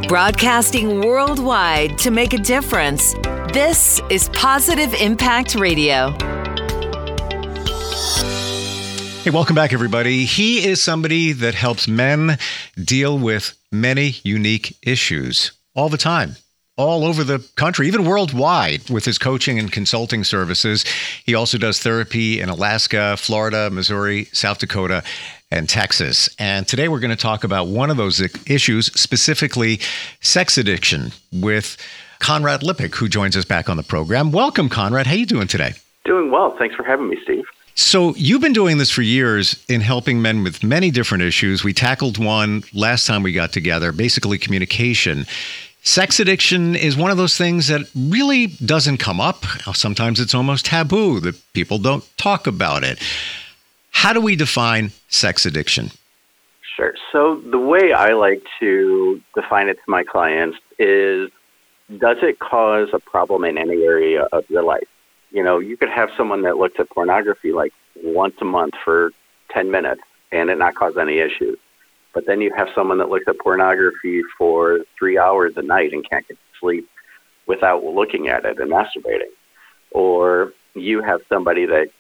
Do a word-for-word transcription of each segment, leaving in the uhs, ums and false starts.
Broadcasting worldwide to make a difference. This is Positive Impact Radio. Hey, welcome back, everybody. He is somebody that helps men deal with many unique issues all the time, all over the country, even worldwide, with his coaching and consulting services. He also does therapy in Alaska, Florida, Missouri, South Dakota, and Texas. And today we're going to talk about one of those issues, specifically sex addiction, with Conrad Lippick, who joins us back on the program. Welcome, Conrad. How are you doing today? Doing well. Thanks for having me, Steve. So you've been doing this for years in helping men with many different issues. We tackled one last time we got together, basically communication. Sex addiction is one of those things that really doesn't come up. Sometimes it's almost taboo that people don't talk about it. How do we define sex addiction? Sure. So the way I like to define it to my clients is, does it cause a problem in any area of your life? You know, you could have someone that looks at pornography like once a month for ten minutes and it not cause any issues. But then you have someone that looks at pornography for three hours a night and can't get to sleep without looking at it and masturbating. Or you have somebody that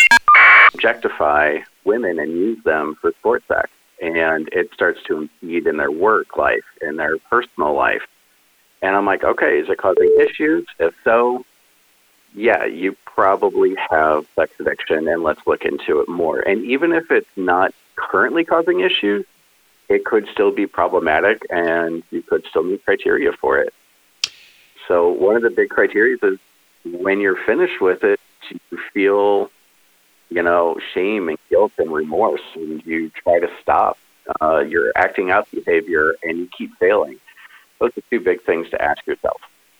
objectify women and use them for sport sex, and it starts to impede in their work life, in their personal life. And I'm like, okay, is it causing issues? If so, yeah, you probably have sex addiction, and let's look into it more. And even if it's not currently causing issues, it could still be problematic, and you could still meet criteria for it. So one of the big criteria is when you're finished with it, you feel, you know, shame and guilt and remorse, and you try to stop uh, your acting out behavior, and you keep failing. Those are two big things to ask yourself.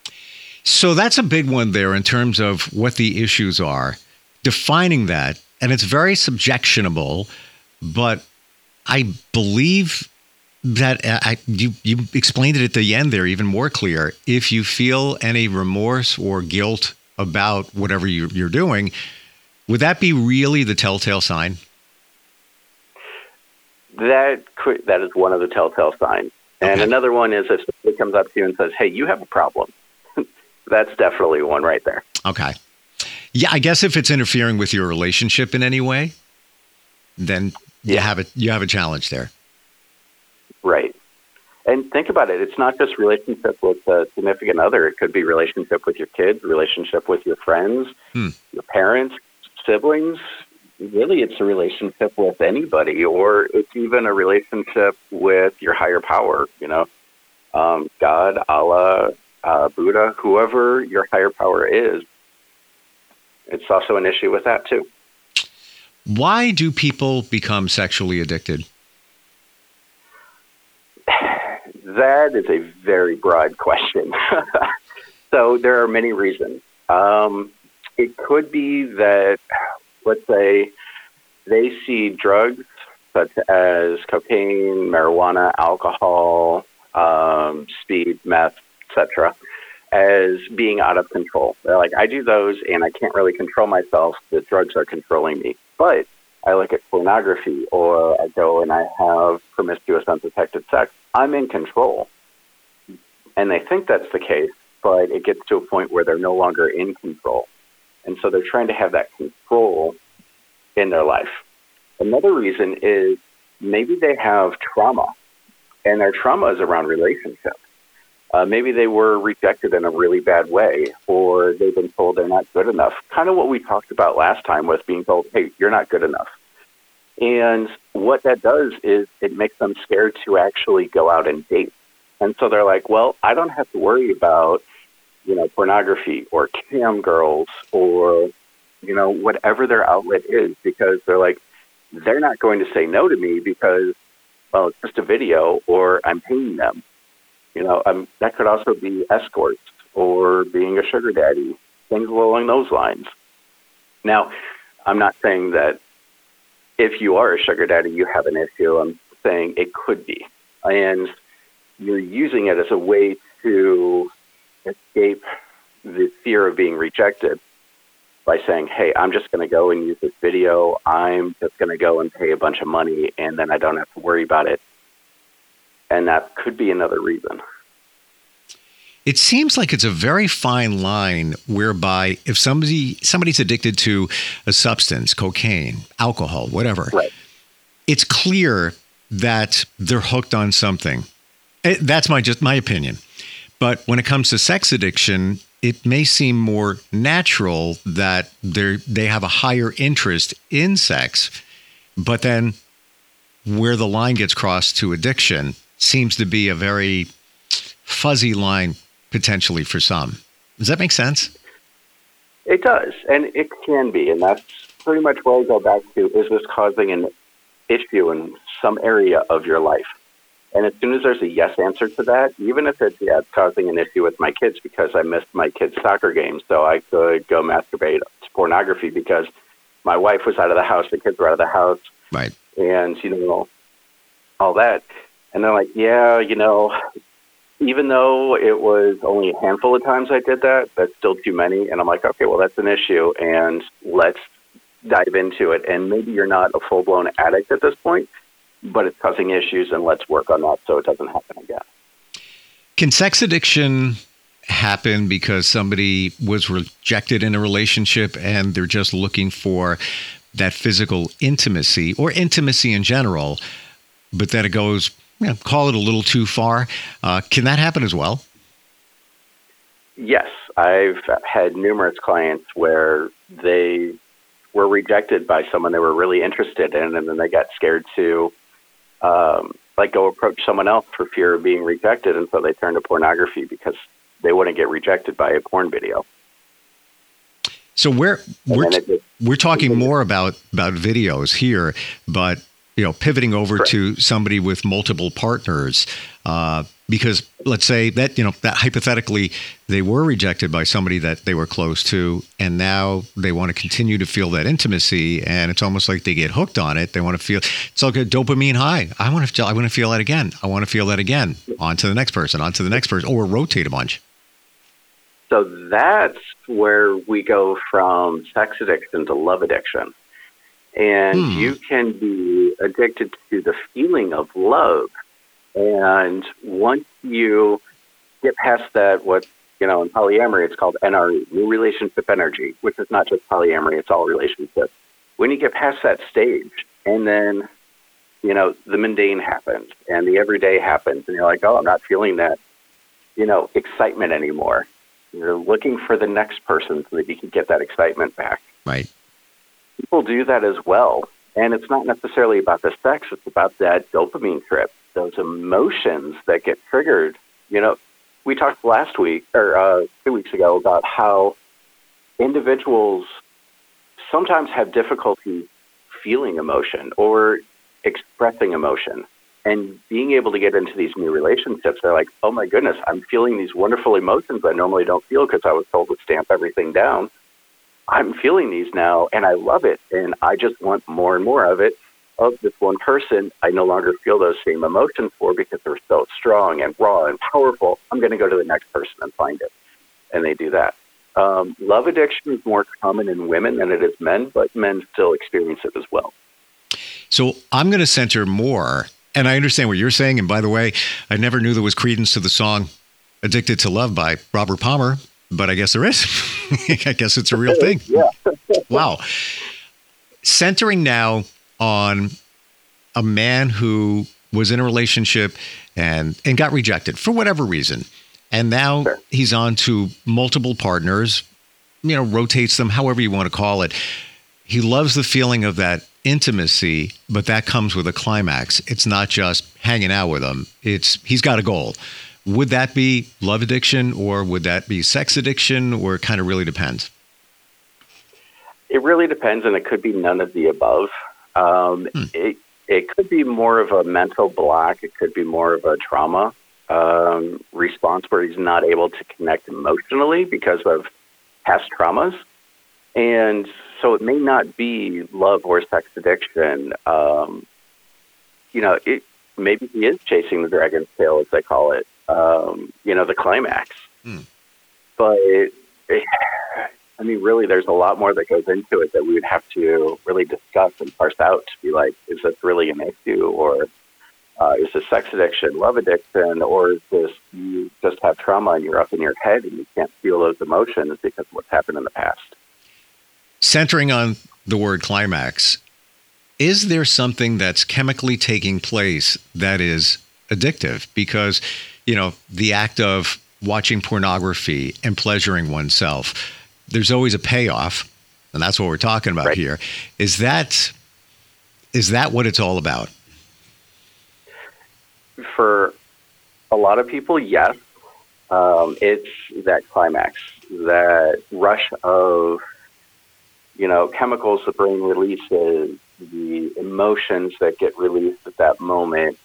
So that's a big one there in terms of what the issues are, defining that, and it's very subjectionable, but I believe that I, you, you explained it at the end there even more clear. If you feel any remorse or guilt about whatever you, you're doing, would that be really the telltale sign? That could, that is one of the telltale signs. And okay. Another one is if somebody comes up to you and says, hey, you have a problem. That's definitely one right there. Okay. Yeah, I guess if it's interfering with your relationship in any way, then you yeah. have a, you have a challenge there. Right. And think about it. It's not just relationship with a significant other. It could be relationship with your kids, relationship with your friends, hmm. your parents, siblings. Really, it's a relationship with anybody, or it's even a relationship with your higher power, you know, um, God, Allah, uh, Buddha, whoever your higher power is. It's also an issue with that, too. Why do people become sexually addicted? That is a very broad question. So there are many reasons. Um, it could be that, let's say, they see drugs such as cocaine, marijuana, alcohol, um, speed, meth, et cetera, as being out of control. They're like, I do those and I can't really control myself. The drugs are controlling me. But I look at pornography, or I go and I have promiscuous, unprotected sex. I'm in control. And they think that's the case, but it gets to a point where they're no longer in control. And so they're trying to have that control in their life. Another reason is maybe they have trauma, and their trauma is around relationships. Uh, maybe they were rejected in a really bad way, or they've been told they're not good enough. Kind of what we talked about last time with being told, hey, you're not good enough. And what that does is it makes them scared to actually go out and date. And so they're like, well, I don't have to worry about, you know, pornography or cam girls or, you know, whatever their outlet is, because they're like, they're not going to say no to me because, well, it's just a video, or I'm paying them. You know, um, that could also be escorts or being a sugar daddy, things along those lines. Now, I'm not saying that if you are a sugar daddy, you have an issue. I'm saying it could be. And you're using it as a way to escape the fear of being rejected by saying, hey, I'm just going to go and use this video. I'm just going to go and pay a bunch of money, and then I don't have to worry about it. And that could be another reason. it seems like it's a very fine line whereby if somebody somebody's addicted to a substance, cocaine, alcohol, whatever, right. it's clear that they're hooked on something. It, that's my just my opinion. But when it comes to sex addiction, it may seem more natural that they they have a higher interest in sex, but then where the line gets crossed to addiction seems to be a very fuzzy line potentially for some. Does that make sense? It does, and it can be, and that's pretty much where I go back to, is this causing an issue in some area of your life? And as soon as there's a yes answer to that, even if it's, yeah, it's causing an issue with my kids because I missed my kids' soccer game, so I could go masturbate to pornography because my wife was out of the house, the kids were out of the house, right? And, you know, all that. And they're like, yeah, you know, even though it was only a handful of times I did that, that's still too many. And I'm like, okay, well, that's an issue, and let's dive into it. And maybe you're not a full-blown addict at this point, but it's causing issues, and let's work on that so it doesn't happen again. Can sex addiction happen because somebody was rejected in a relationship and they're just looking for that physical intimacy or intimacy in general, but then it goes, you know, call it a little too far? Uh, can that happen as well? Yes. I've had numerous clients where they were rejected by someone they were really interested in, and then they got scared to um, like go approach someone else for fear of being rejected, and so they turned to pornography because they wouldn't get rejected by a porn video. So we're we're just, we're talking more about about videos here, but you know, pivoting over correct. to somebody with multiple partners, uh, because let's say that, you know, that hypothetically they were rejected by somebody that they were close to, and now they want to continue to feel that intimacy, and it's almost like they get hooked on it. They want to feel, it's like a dopamine high. I want to feel, I want to feel that again. I want to feel that again. On to the next person, on to the next person, or rotate a bunch. So that's where we go from sex addiction to love addiction. And hmm. you can be addicted to the feeling of love. And once you get past that, what, you know, in polyamory, it's called N R E, new relationship energy, which is not just polyamory, it's all relationships. When you get past that stage, and then, you know, the mundane happens and the everyday happens, and you're like, oh, I'm not feeling that, you know, excitement anymore. You're looking for the next person so that you can get that excitement back. Right. People do that as well. And it's not necessarily about the sex. It's about that dopamine trip, those emotions that get triggered. You know, we talked last week or uh, two weeks ago about how individuals sometimes have difficulty feeling emotion or expressing emotion. And being able to get into these new relationships, they're like, oh, my goodness, I'm feeling these wonderful emotions I normally don't feel because I was told to stamp everything down. I'm feeling these now, and I love it, and I just want more and more of it. Of this one person, I no longer feel those same emotions for because they're so strong and raw and powerful. I'm going to go to the next person and find it, and they do that. Um, love addiction is more common in women than it is men, but men still experience it as well. So I'm going to center more, and I understand what you're saying, and by the way, I never knew there was credence to the song Addicted to Love by Robert Palmer. But I guess there is. I guess it's a real thing. Yeah. Wow. Centering now on a man who was in a relationship and, and got rejected for whatever reason. And now sure. he's on to multiple partners, you know, rotates them, however you want to call it. He loves the feeling of that intimacy, but that comes with a climax. It's not just hanging out with them. It's, he's got a goal. Would that be love addiction, or would that be sex addiction, or it kind of really depends? It really depends, and it could be none of the above. Um, hmm. It it could be more of a mental block. It could be more of a trauma um, response where he's not able to connect emotionally because of past traumas. And so it may not be love or sex addiction. Um, you know, it, maybe he is chasing the dragon's tail, as they call it. Um, you know, the climax. Hmm. But, it, it, I mean, really, there's a lot more that goes into it that we would have to really discuss and parse out to be like, is this really an issue? Or, Uh, is this sex addiction, love addiction, or is this you just have trauma and you're up in your head and you can't feel those emotions because of what's happened in the past? Centering on the word climax, is there something that's chemically taking place that is addictive? Because, you know, the act of watching pornography and pleasuring oneself, there's always a payoff, and that's what we're talking about right. here. Is that is that what it's all about? For a lot of people, yes. Um, it's that climax, that rush of, you know, chemicals the brain releases, the emotions that get released at that moment.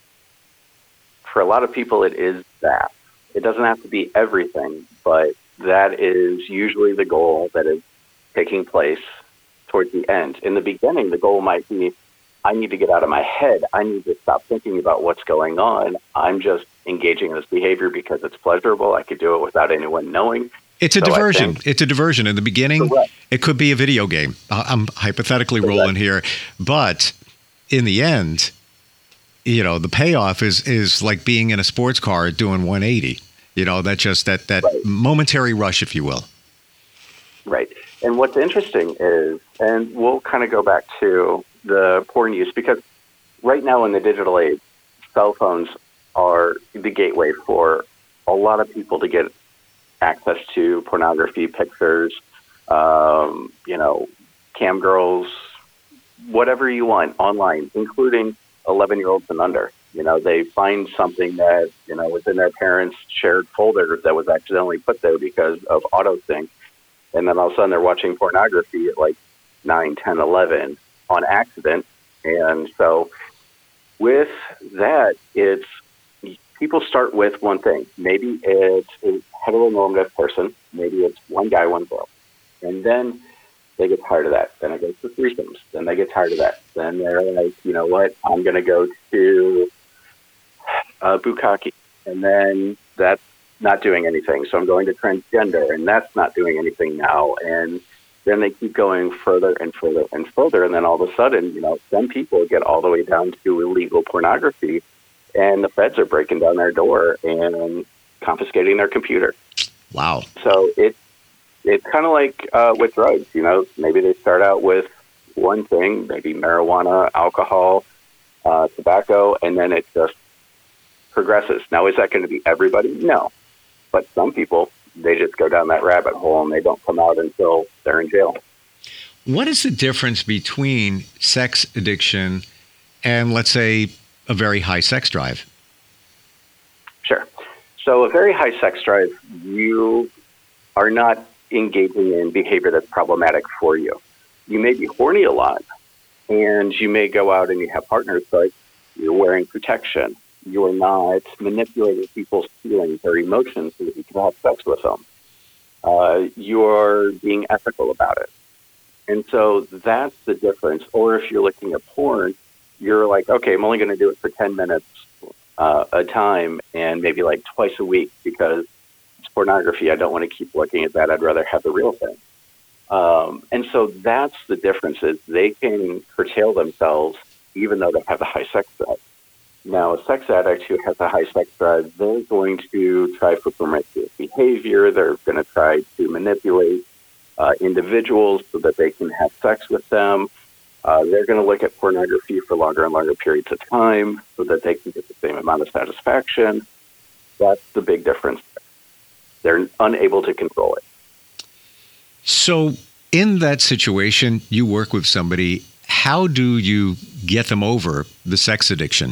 For a lot of people, it is that. It doesn't have to be everything, but that is usually the goal that is taking place towards the end. In the beginning, the goal might be, I need to get out of my head. I need to stop thinking about what's going on. I'm just engaging in this behavior because it's pleasurable. I could do it without anyone knowing. It's a so diversion. Think, it's a diversion. In the beginning, correct. It could be a video game. I'm hypothetically correct. rolling here. But in the end, you know, the payoff is is like being in a sports car doing one eighty. You know, that just that, that right. momentary rush, if you will. Right. And what's interesting is, and we'll kind of go back to the porn use, because right now in the digital age, cell phones are the gateway for a lot of people to get access to pornography, pictures, um, you know, cam girls, whatever you want online, including eleven-year-olds and under. You know, they find something that, you know, was in their parents' shared folder that was accidentally put there because of autosync. And then all of a sudden they're watching pornography at like nine, ten, eleven on accident. And so with that, it's people start with one thing. Maybe it's a heteronormative person. Maybe it's one guy, one girl. And then they get tired of that. Then it goes to threesomes. Then they get tired of that. Then they're like, you know what, I'm going to go to uh, bukkake. And then that's not doing anything. So I'm going to transgender, and that's not doing anything now. And then they keep going further and further and further. And then all of a sudden, you know, some people get all the way down to illegal pornography, and the feds are breaking down their door and confiscating their computer. Wow. So it, it's kind of like uh, with drugs, you know, maybe they start out with one thing, maybe marijuana, alcohol, uh, tobacco, and then it just progresses. Now, is that going to be everybody? No. But some people, they just go down that rabbit hole and they don't come out until they're in jail. What is the difference between sex addiction and, let's say, a very high sex drive? Sure. So a very high sex drive, you are not engaging in behavior that's problematic for you. You may be horny a lot, and you may go out and you have partners, but you're wearing protection. You're not manipulating people's feelings or emotions so that you can have sex with them. Uh, you're being ethical about it. And so that's the difference. Or if you're looking at porn, you're like, okay, I'm only going to do it for ten minutes uh, a time and maybe like twice a week because it's pornography. I don't want to keep looking at that. I'd rather have the real thing. Um, and so that's the difference is they can curtail themselves even though they have a high sex drive. Now, a sex addict who has a high sex drive, they're going to try for promiscuous behavior. They're going to try to manipulate uh, individuals so that they can have sex with them. Uh, they're going to look at pornography for longer and longer periods of time so that they can get the same amount of satisfaction. That's the big difference. They're unable to control it. So in that situation, you work with somebody. How do you get them over the sex addiction?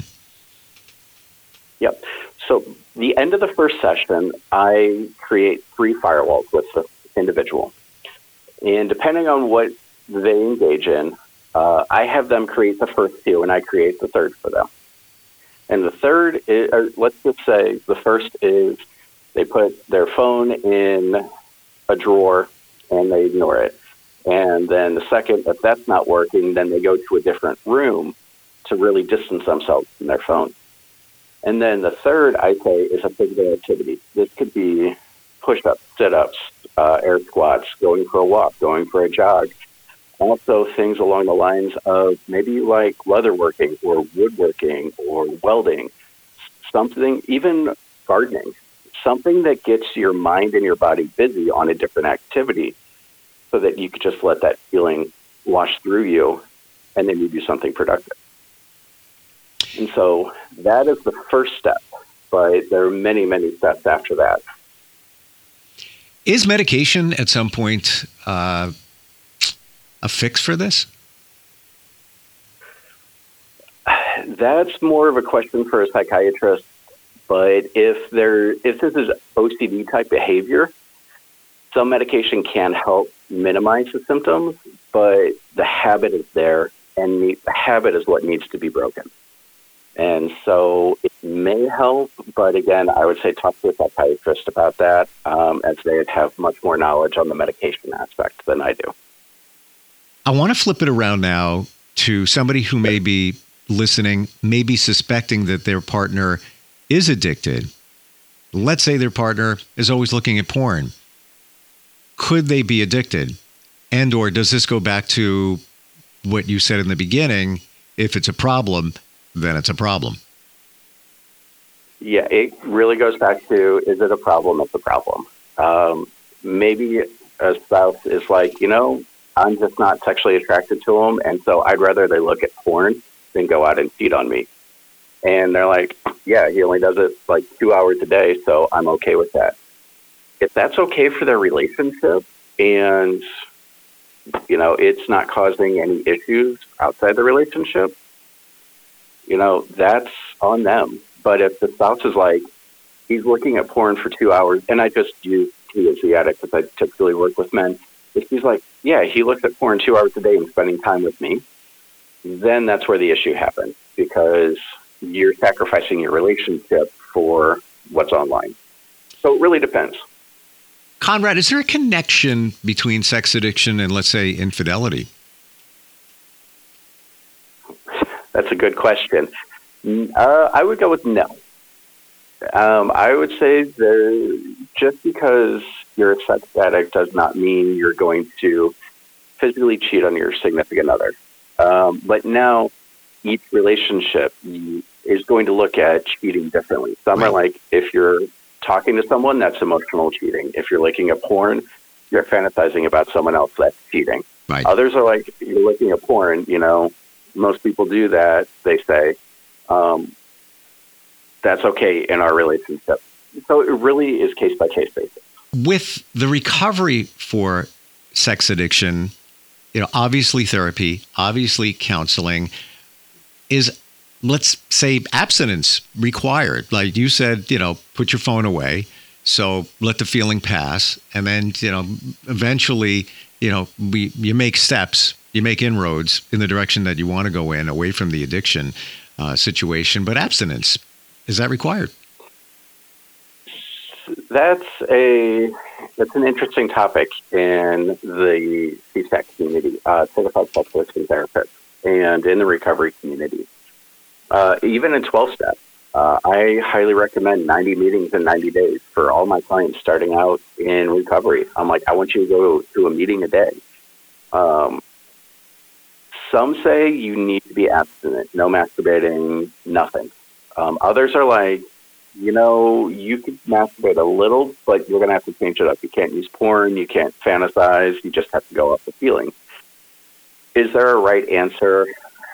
Yep. So the end of the first session, I create three firewalls with the individual. And depending on what they engage in, uh, I have them create the first two, and I create the third for them. And the third is, or let's just say the first is they put their phone in a drawer and they ignore it. And then the second, if that's not working, then they go to a different room to really distance themselves from their phone. And then the third, I say, is a physical activity. This could be push-ups, sit-ups, uh, air squats, going for a walk, going for a jog, Also, things along the lines of maybe you like leatherworking or woodworking or welding, something, even gardening, something that gets your mind and your body busy on a different activity so that you could just let that feeling wash through you and then you do something productive. And so that is the first step, but there are many, many steps after that. Is medication at some point uh, a fix for this? That's more of a question for a psychiatrist. But if there, if this is O C D type behavior, some medication can help minimize the symptoms, but the habit is there, and the habit is what needs to be broken. And so it may help, but again, I would say talk to a psychiatrist about that, um, as they have much more knowledge on the medication aspect than I do. I want to flip it around now to somebody who may be listening, maybe suspecting that their partner is addicted. Let's say their partner is always looking at porn. Could they be addicted? And or does this go back to what you said in the beginning? If it's a problem, then it's a problem. Yeah, it really goes back to, is it a problem? It's a problem. Um, maybe a spouse is like, you know, I'm just not sexually attracted to him, and so I'd rather they look at porn than go out and cheat on me. And they're like, yeah, he only does it like two hours a day, so I'm okay with that. If that's okay for their relationship and, you know, it's not causing any issues outside the relationship, you know, that's on them. But if the spouse is like, he's looking at porn for two hours, and I just use he as the addict because I typically work with men. If he's like, yeah, he looks at porn two hours a day and spending time with me, then that's where the issue happens, because you're sacrificing your relationship for what's online. So it really depends. Conrad, is there a connection between sex addiction and, let's say, infidelity? That's a good question. Uh, I would go with no. Um, I would say there, just because you're a sex addict does not mean you're going to physically cheat on your significant other. Um, but now each relationship is going to look at cheating differently. Some right. are like, if you're talking to someone, that's emotional cheating. If you're looking at porn, you're fantasizing about someone else, that's cheating. Right. Others are like, you're looking at porn, you know, most people do that, they say. Um, that's okay in our relationship. So it really is case-by-case basis. With the recovery for sex addiction, you know, obviously therapy, obviously counseling, is, let's say, abstinence required? Like you said, you know, put your phone away, so let the feeling pass, and then, you know, eventually, you know, we you make steps, you make inroads in the direction that you want to go in, away from the addiction uh, situation. But abstinence, is that required? That's a that's an interesting topic in the C SAT community, uh, certified sex addiction therapist, and in the recovery community. Uh, even in twelve-step, uh, I highly recommend ninety meetings in ninety days for all my clients starting out in recovery. I'm like, I want you to go to a meeting a day. Um, some say you need to be abstinent, no masturbating, nothing. Um, others are like, you know, you can masturbate a little, but you're going to have to change it up. You can't use porn. You can't fantasize. You just have to go off the feeling. Is there a right answer?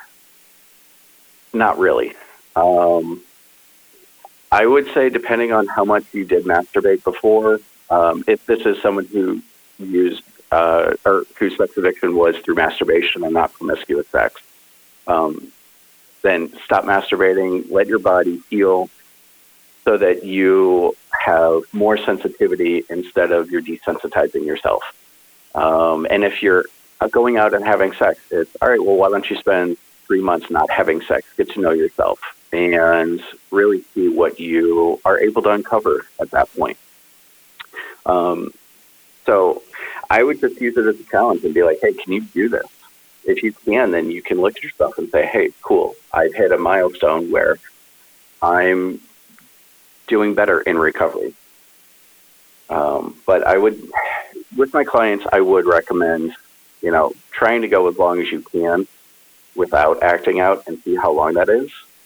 Not really. Um, I would say, depending on how much you did masturbate before, um, if this is someone who used uh, or whose sex addiction was through masturbation and not promiscuous sex, um, then stop masturbating, let your body heal, so that you have more sensitivity instead of you're desensitizing yourself. Um, and if you're going out and having sex, it's, all right, well, why don't you spend three months not having sex, get to know yourself, and really see what you are able to uncover at that point. Um, so I would just use it as a challenge and be like, hey, can you do this? If you can, then you can look at yourself and say, hey, cool, I've hit a milestone where I'm doing better in recovery. Um, but I would, with my clients, I would recommend you know, trying to go as long as you can without acting out and see how long that is.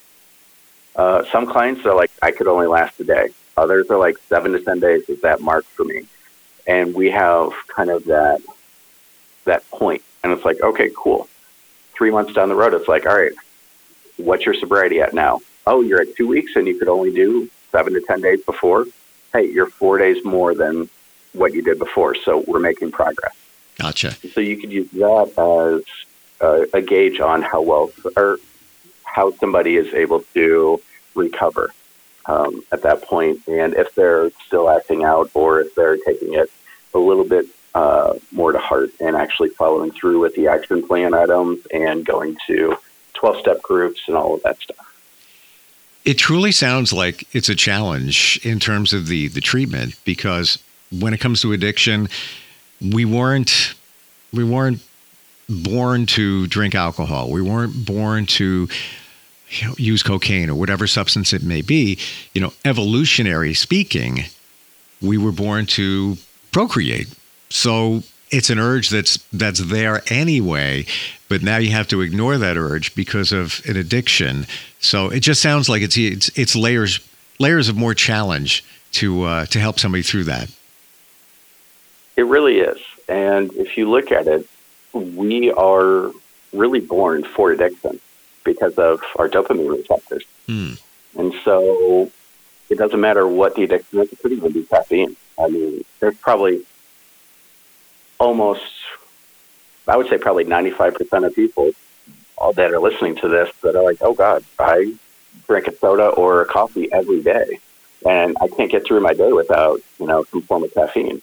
Uh, some clients are like, I could only last a day. Others are like seven to ten days is that mark for me. And we have kind of that that point. And it's like, okay, cool. Three months down the road, it's like, all right, what's your sobriety at now? Oh, you're at two weeks and you could only do seven to ten days before. Hey, you're four days more than what you did before. So we're making progress. Gotcha. So you could use that as uh, a gauge on how well or how somebody is able to recover um, at that point. And if they're still acting out or if they're taking it a little bit uh, more to heart and actually following through with the action plan items and going to twelve-step groups and all of that stuff. It truly sounds like it's a challenge in terms of the, the treatment, because when it comes to addiction, we weren't we weren't born to drink alcohol. We weren't born to, you know, use cocaine or whatever substance it may be. You know, evolutionary speaking, we were born to procreate. So it's an urge that's that's there anyway, but now you have to ignore that urge because of an addiction. So it just sounds like it's it's, it's layers layers of more challenge to uh, to help somebody through that. It really is. And if you look at it, we are really born for addiction because of our dopamine receptors. Hmm. And so it doesn't matter what the addiction is. It could even be caffeine. I mean, there's probably almost, I would say probably ninety-five percent of people all that are listening to this that are like, oh God, I drink a soda or a coffee every day and I can't get through my day without, you know, some form of caffeine.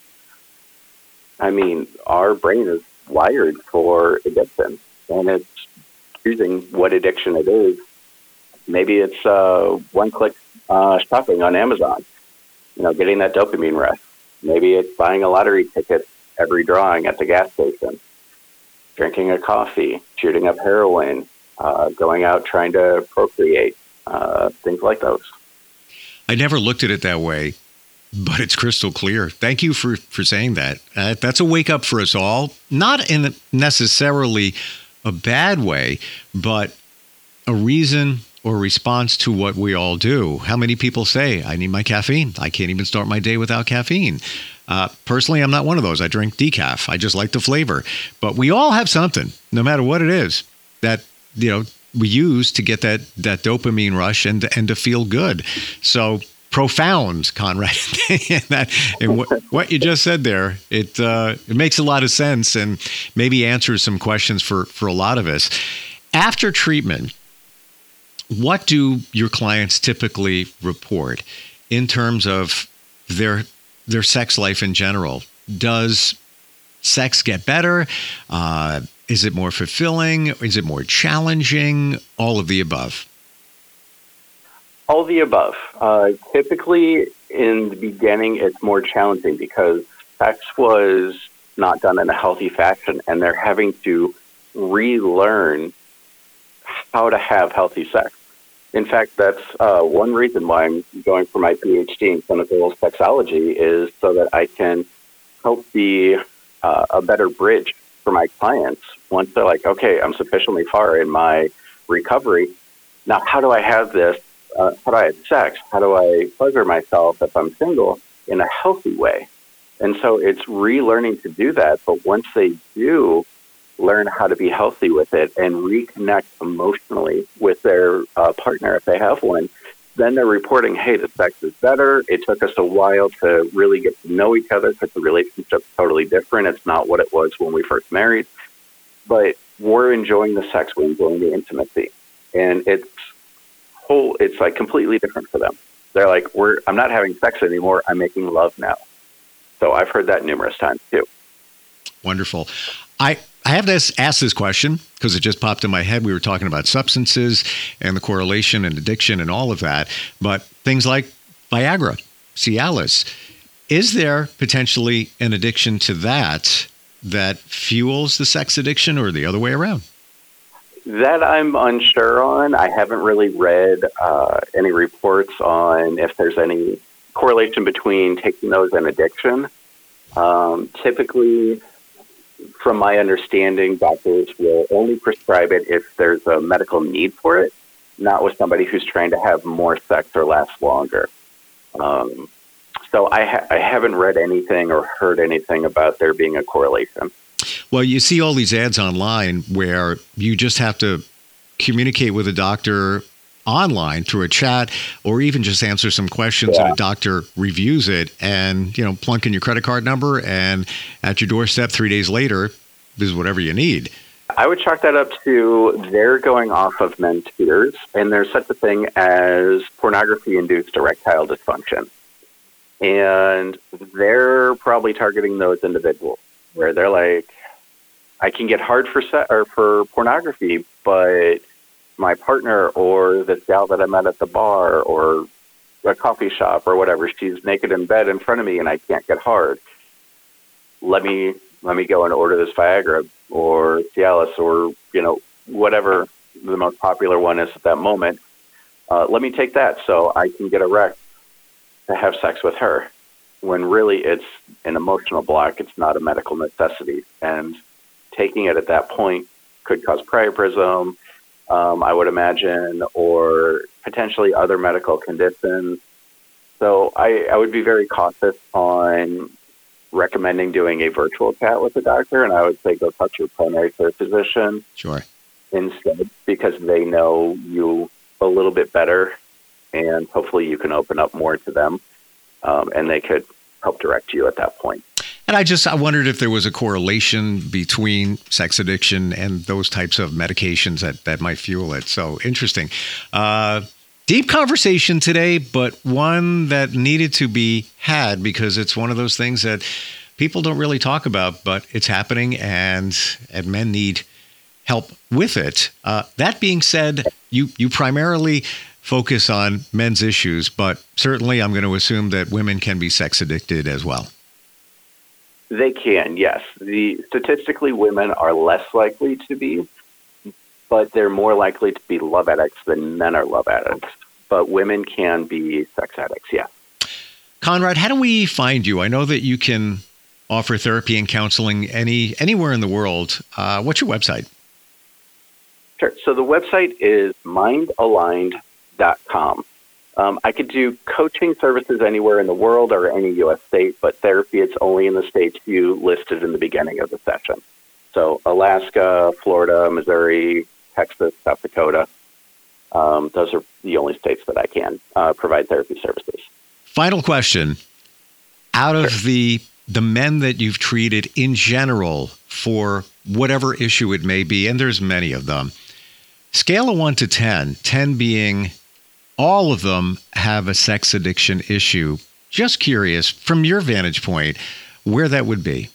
I mean, our brain is wired for addiction, and it's choosing what addiction it is. Maybe it's uh, one-click uh, shopping on Amazon, you know, getting that dopamine rush. Maybe it's buying a lottery ticket every drawing at the gas station, drinking a coffee, shooting up heroin, uh, going out trying to procreate, uh, things like those. I never looked at it that way, but it's crystal clear. Thank you for, for saying that. Uh, that's a wake up for us all, not in necessarily a bad way, but a reason or response to what we all do. How many people say, I need my caffeine. I can't even start my day without caffeine. Uh, personally, I'm not one of those. I drink decaf. I just like the flavor. But we all have something, no matter what it is, that, you know, we use to get that, that dopamine rush and, and to feel good. So profound, Conrad. and that, and what, what you just said there, it uh, it makes a lot of sense and maybe answers some questions for, for a lot of us. After treatment, what do your clients typically report in terms of their their sex life in general? Does sex get better? Uh, is it more fulfilling? Is it more challenging? All of the above. All of the above. Uh, typically, in the beginning, it's more challenging because sex was not done in a healthy fashion, and they're having to relearn how to have healthy sex. In fact, that's uh, one reason why I'm going for my P H D in clinical sexology is so that I can help be uh, a better bridge for my clients once they're like, okay, I'm sufficiently far in my recovery. Now, how do I have this? Uh, how do I have sex? How do I pleasure myself if I'm single in a healthy way? And so it's relearning to do that. But once they do learn how to be healthy with it and reconnect emotionally with their uh, partner if they have one, then they're reporting, hey, the sex is better. It took us a while to really get to know each other because the relationship's totally different. It's not what it was when we first married. But we're enjoying the sex. We're enjoying the intimacy. And it's whole. It's like completely different for them. They're like, we're. I'm not having sex anymore. I'm making love now. So I've heard that numerous times too. Wonderful. I I have to ask this question because it just popped in my head. We were talking about substances and the correlation and addiction and all of that, but things like Viagra, Cialis, is there potentially an addiction to that that fuels the sex addiction or the other way around? That I'm unsure on. I haven't really read uh, any reports on if there's any correlation between taking those and addiction. Um, typically, from my understanding, doctors will only prescribe it if there's a medical need for it, not with somebody who's trying to have more sex or last longer. Um, so I, ha- I haven't read anything or heard anything about there being a correlation. Well, you see all these ads online where you just have to communicate with a doctor online through a chat, or even just answer some questions yeah. and a doctor reviews it, and, you know, plunk in your credit card number, and at your doorstep three days later, this is whatever you need. I would chalk that up to they're going off of men's fears, and there's such a thing as pornography-induced erectile dysfunction. And they're probably targeting those individuals where they're like, I can get hard for se- or for pornography, but my partner or this gal that I met at the bar or a coffee shop or whatever, she's naked in bed in front of me and I can't get hard. Let me let me go and order this Viagra or Cialis or, you know, whatever the most popular one is at that moment. Uh, let me take that so I can get erect to have sex with her. When really it's an emotional block, it's not a medical necessity. And taking it at that point could cause priapism, Um, I would imagine, or potentially other medical conditions. So I, I would be very cautious on recommending doing a virtual chat with a doctor, and I would say go talk to your primary care physician Sure. instead, because they know you a little bit better, and hopefully you can open up more to them, um, and they could help direct you at that point. And I just, I wondered if there was a correlation between sex addiction and those types of medications that, that might fuel it. So interesting. Uh, deep conversation today, but one that needed to be had because it's one of those things that people don't really talk about, but it's happening, and, and men need help with it. Uh, that being said, you, you primarily focus on men's issues, but certainly I'm going to assume that women can be sex addicted as well. They can, yes. The statistically, women are less likely to be, but they're more likely to be love addicts than men are love addicts. But women can be sex addicts, yes. Conrad, how do we find you? I know that you can offer therapy and counseling any anywhere in the world. Uh, what's your website? Sure. So the website is mind aligned dot com. Um, I could do coaching services anywhere in the world or any U S state, but therapy, it's only in the states you listed in the beginning of the session. So Alaska, Florida, Missouri, Texas, South Dakota, um, those are the only states that I can uh, provide therapy services. Final question. Out of Sure. the the men that you've treated in general for whatever issue it may be, and there's many of them, scale of one to ten, ten being all of them have a sex addiction issue. Just curious, from your vantage point, where that would be.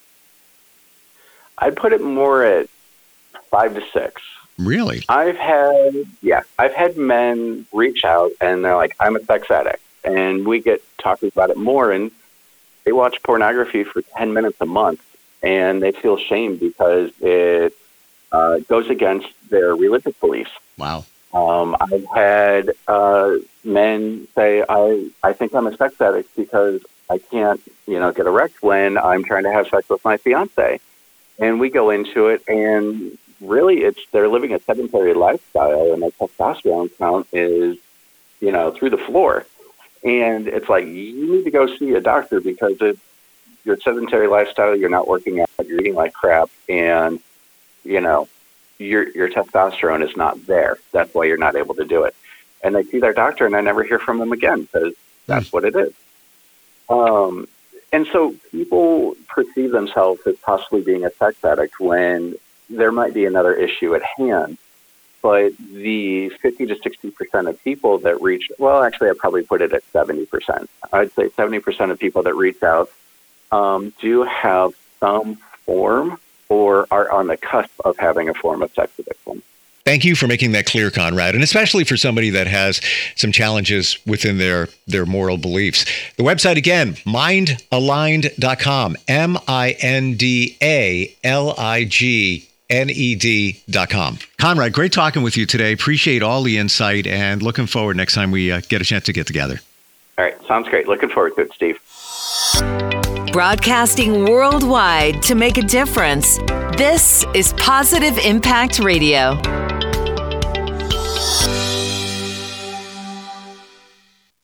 I'd put it more at five to six. Really? I've had, yeah, I've had men reach out and they're like, I'm a sex addict. And we get talking about it more, and they watch pornography for ten minutes a month, and they feel shame because it uh, goes against their religious beliefs. Wow. Um, I've had uh, men say, I, I think I'm a sex addict because I can't, you know, get erect when I'm trying to have sex with my fiance. And we go into it, and really it's they're living a sedentary lifestyle, and their testosterone count is, you know, through the floor. And it's like, you need to go see a doctor because it's your sedentary lifestyle, you're not working out, you're eating like crap, and, you know, your your testosterone is not there. That's why you're not able to do it. And they see their doctor, and I never hear from them again because that's what it is. Um, and so people perceive themselves as possibly being a sex addict when there might be another issue at hand. But the fifty to sixty percent of people that reach, well, actually, I'd probably put it at seventy percent. I'd say seventy percent of people that reach out um, do have some form or are on the cusp of having a form of sex addiction. Thank you for making that clear, Conrad, and especially for somebody that has some challenges within their, their moral beliefs. The website again, mind aligned dot com, M I N D A L I G N E D dot com. Conrad, great talking with you today. Appreciate all the insight, and looking forward next time we uh, get a chance to get together. All right, sounds great. Looking forward to it, Steve. Broadcasting worldwide to make a difference. This is Positive Impact Radio.